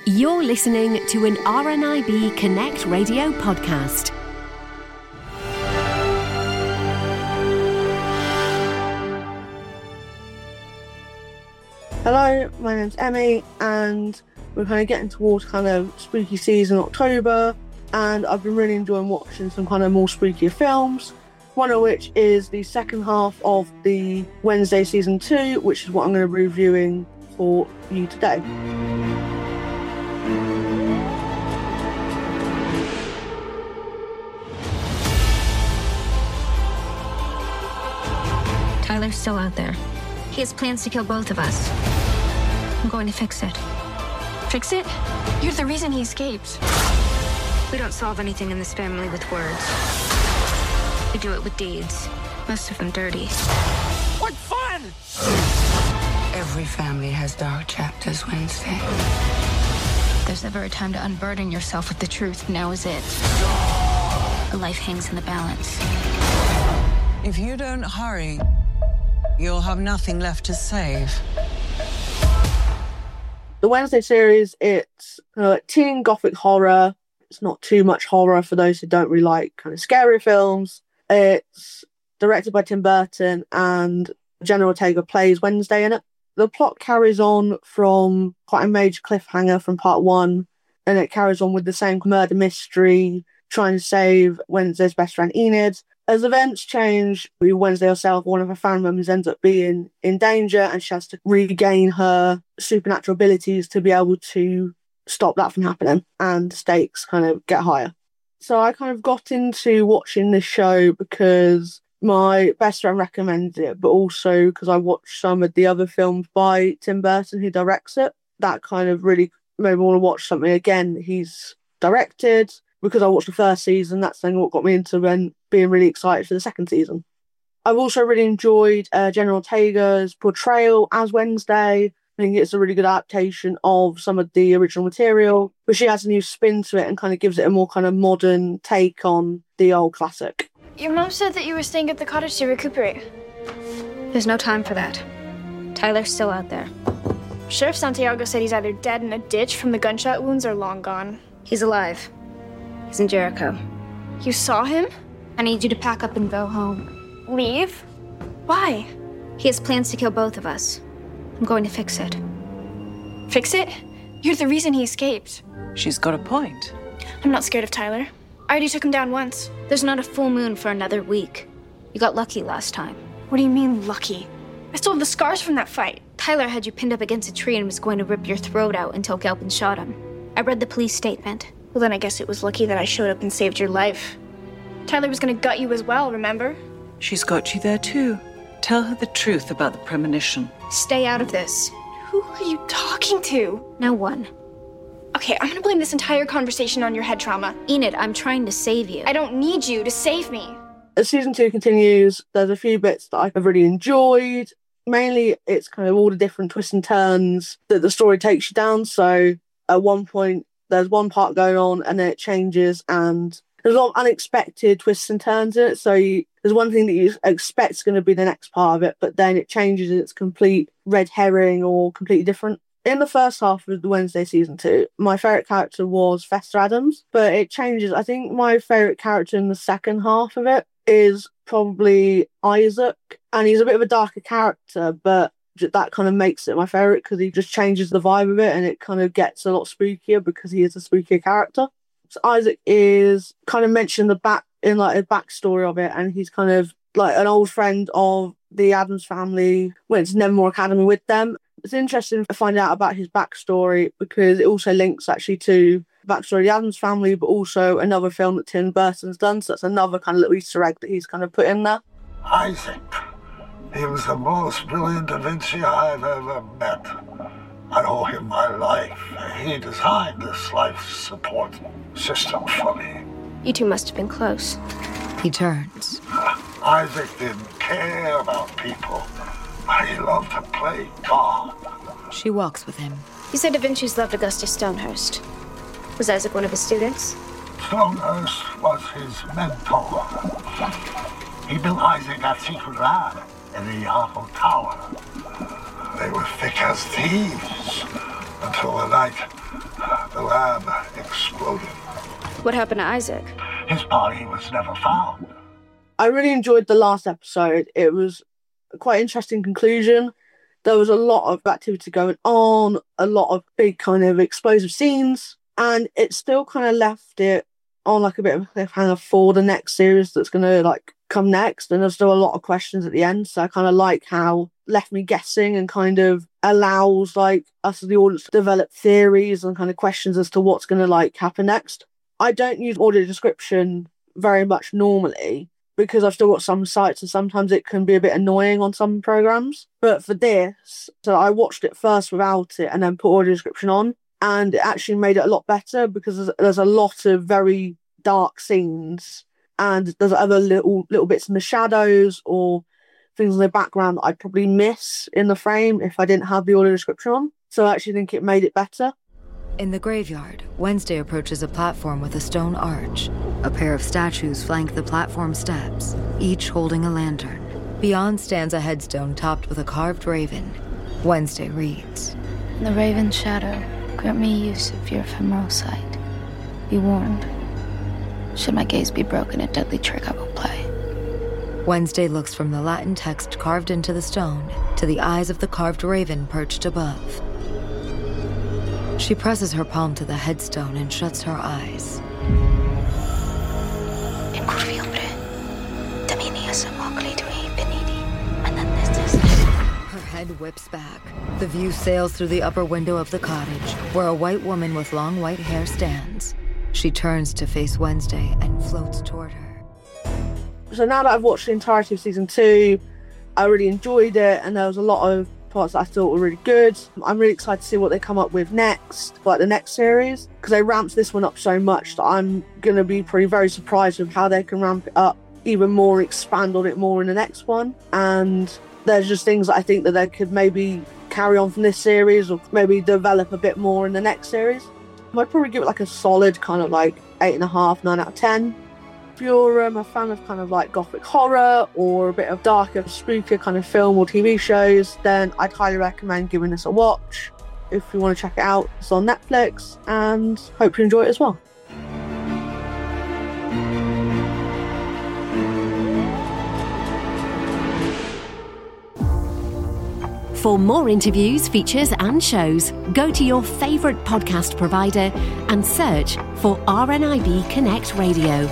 You're listening to an RNIB Connect radio podcast. Hello, my name's Emmy, and we're kind of getting towards kind of spooky season, October, and I've been really enjoying watching some kind of more spookier films, one of which is the second half of the Wednesday Season 2, which is what I'm going to be reviewing for you today. Tyler's still out there. He has plans to kill both of us. I'm going to fix it. Fix it? You're the reason he escaped. We don't solve anything in this family with words. We do it with deeds. Most of them dirty. What fun! Every family has dark chapters, Wednesday. If there's ever a time to unburden yourself with the truth, now is it. A life hangs in the balance. If you don't hurry, you'll have nothing left to save. The Wednesday series, it's teen gothic horror. It's not too much horror for those who don't really like kind of scary films. It's directed by Tim Burton, and Jenna Ortega plays Wednesday in it. The plot carries on from quite a major cliffhanger from part one, and it carries on with the same murder mystery, trying to save Wednesday's best friend Enid. As events change, Wednesday herself, one of her family members, ends up being in danger, and she has to regain her supernatural abilities to be able to stop that from happening, and the stakes kind of get higher. So I kind of got into watching this show because my best friend recommended it, but also because I watched some of the other films by Tim Burton, who directs it. That kind of really made me want to watch something again that he's directed. Because I watched the first season, that's then what got me into being really excited for the second season. I've also really enjoyed Jenna Ortega's portrayal as Wednesday. I think it's a really good adaptation of some of the original material, but she adds a new spin to it and kind of gives it a more kind of modern take on the old classic. Your mom said that you were staying at the cottage to recuperate. There's no time for that. Tyler's still out there. Sheriff Santiago said he's either dead in a ditch from the gunshot wounds or long gone. He's alive. He's in Jericho. You saw him? I need you to pack up and go home. Leave? Why? He has plans to kill both of us. I'm going to fix it. Fix it? You're the reason he escaped. She's got a point. I'm not scared of Tyler. I already took him down once. There's not a full moon for another week. You got lucky last time. What do you mean, lucky? I still have the scars from that fight. Tyler had you pinned up against a tree and was going to rip your throat out until Galpin shot him. I read the police statement. Well, then I guess it was lucky that I showed up and saved your life. Tyler was gonna gut you as well, remember? She's got you there too. Tell her the truth about the premonition. Stay out of this. Who are you talking to? No one. Okay, I'm gonna blame this entire conversation on your head trauma. Enid, I'm trying to save you. I don't need you to save me. As season 2 continues, there's a few bits that I've really enjoyed. Mainly, it's kind of all the different twists and turns that the story takes you down. So at one point, there's one part going on and then it changes, and there's a lot of unexpected twists and turns in it. So there's one thing that you expect is going to be the next part of it, but then it changes and it's complete red herring or completely different. In the first half of the Wednesday Season 2, my favourite character was Fester Adams, but it changes. I think my favourite character in the second half of it is probably Isaac, and he's a bit of a darker character, but that kind of makes it my favourite because he just changes the vibe of it and it kind of gets a lot spookier because he is a spookier character. So Isaac is kind of mentioned a backstory of it, and he's kind of like an old friend of the Addams family, went to Nevermore Academy with them. It's interesting to find out about his backstory because it also links actually to the backstory of the Addams family, but also another film that Tim Burton's done. So that's another kind of little Easter egg that he's kind of put in there. Isaac. He was the most brilliant Da Vinci I've ever met. I owe him my life. He designed this life support system for me. You two must have been close. He turns. Isaac didn't care about people, but he loved to play God. She walks with him. You said Da Vinci's loved Augustus Stonehurst. Was Isaac one of his students? Stonehurst was his mentor. He built Isaac that secret lab in the Eiffel Tower. They were thick as thieves until the night The lab exploded. What happened to Isaac? His body was never found. I really enjoyed the last episode. It was a quite interesting conclusion. There was a lot of activity going on, a lot of big kind of explosive scenes, and it still kind of left it on like a bit of a cliffhanger for the next series that's going to like come next. And there's still a lot of questions at the end. So I kind of like how left me guessing and kind of allows like us as the audience to develop theories and kind of questions as to what's going to like happen next. I don't use audio description very much normally because I've still got some sites and sometimes it can be a bit annoying on some programs. But for this, so I watched it first without it and then put audio description on. And it actually made it a lot better because there's a lot of very dark scenes and there's other little bits in the shadows or things in the background that I'd probably miss in the frame if I didn't have the audio description on. So I actually think it made it better. In the graveyard, Wednesday approaches a platform with a stone arch. A pair of statues flank the platform steps, each holding a lantern. Beyond stands a headstone topped with a carved raven. Wednesday reads, "In the raven's shadow, grant me use of your ephemeral sight. Be warned. Should my gaze be broken, a deadly trick I will play." Wednesday looks from the Latin text carved into the stone to the eyes of the carved raven perched above. She presses her palm to the headstone and shuts her eyes. Her head whips back. The view sails through the upper window of the cottage, where a white woman with long white hair stands. She turns to face Wednesday and floats toward her. So now that I've watched the entirety of season 2, I really enjoyed it, and there was a lot of parts that I thought were really good. I'm really excited to see what they come up with next, like the next series, because they ramped this one up so much that I'm going to be pretty very surprised with how they can ramp it up even more, expand on it more in the next one. And there's just things that I think that they could maybe carry on from this series or maybe develop a bit more in the next series. I'd probably give it like a solid kind of like 8.5, 9 out of 10. If you're a fan of kind of like gothic horror or a bit of darker, spookier kind of film or TV shows, then I'd highly recommend giving this a watch. If you want to check it out, it's on Netflix, and hope you enjoy it as well. For more interviews, features and shows, go to your favourite podcast provider and search for RNIB Connect Radio.